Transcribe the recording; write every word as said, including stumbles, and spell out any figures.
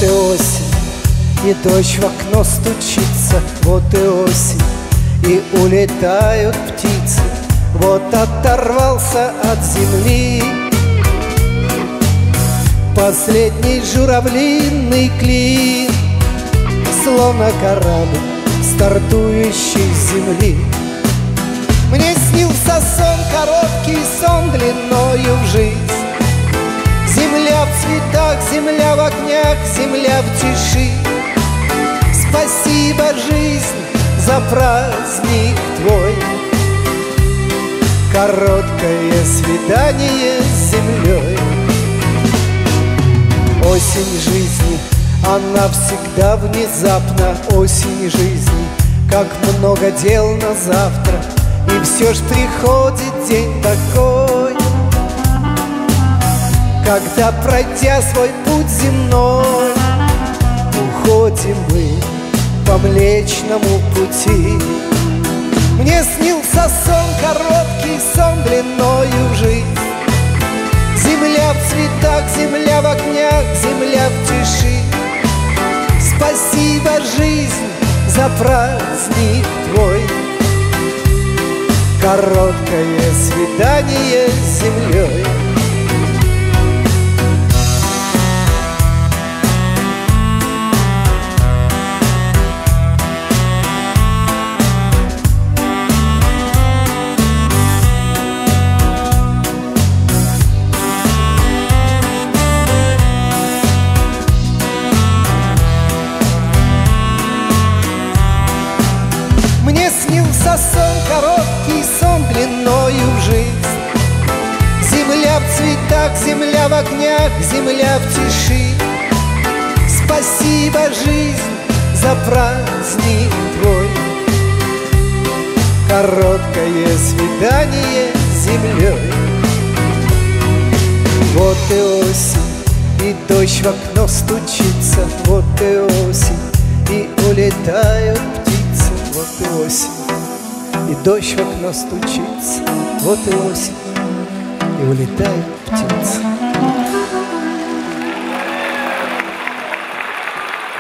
и осень, и дождь в окно стучится. Вот и осень, и улетают птицы. Вот оторвался от земли последний журавлиный клин, словно корабль, стартующий с земли. Мне снился сон, короткий сон длиною в жизнь. Земля в цветах, земля в огнях, земля в тиши. Спасибо, жизнь, за праздник твой. Короткое свидание с землей. Осень жизни, она всегда внезапна. Осень жизни, как много дел на завтра. И все ж приходит день такой, когда, пройдя свой путь земной, уходим мы по Млечному пути. Мне снился сон, короткий сон длиною в жизнь. Земля в цветах, земля в огнях, земля в тиши. Спасибо, жизнь, за праздник твой. Короткое свидание с землей. Мне снился сон, короткий сон длиною в жизнь. Земля в цветах, земля в огнях, земля в тиши. Спасибо, жизнь, за праздник твой. Короткое свидание с землей. Вот и осень, и дождь в окно стучится. Вот и осень, и улетают птицы. Вот и осень, и дождь в окно стучится. Вот и осень, и улетают птицы.